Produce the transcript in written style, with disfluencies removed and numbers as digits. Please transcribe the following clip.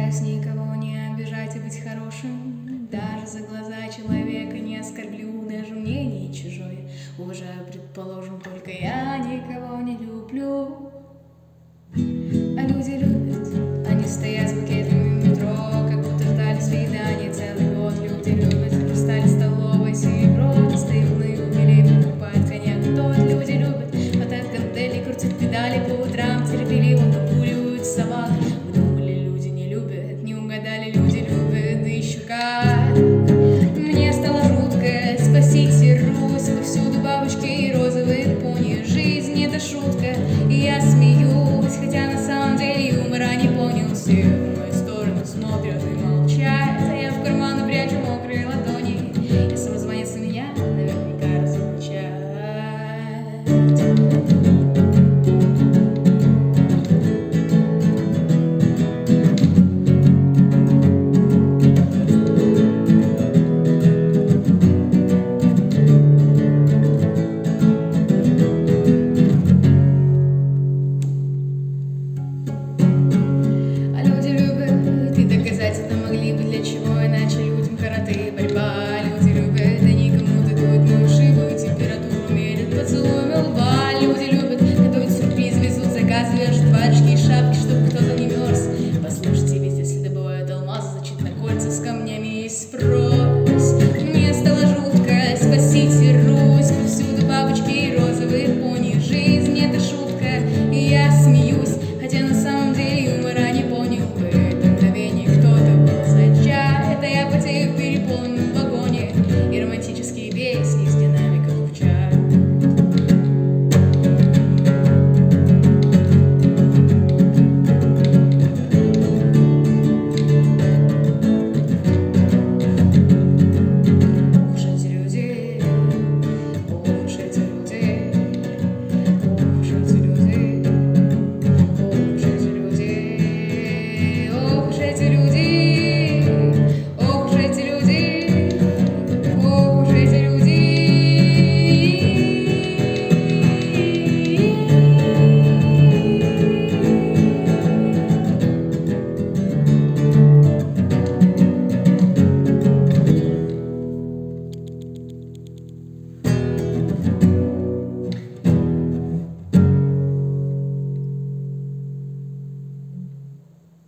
Стараюсь никого не обижать и быть хорошим. Даже за глаза человека не оскорблю, даже мнение чужое уважаю, предположим, только я никого не люблю. А люди любят, они стоят с букетами в метро, как будто ждали свидания целый год. Люди любят, хрусталь, столовой, серебро, достают на юбилей, покупают коньяк, тот. Люди любят, мотают гантели, крутят педали по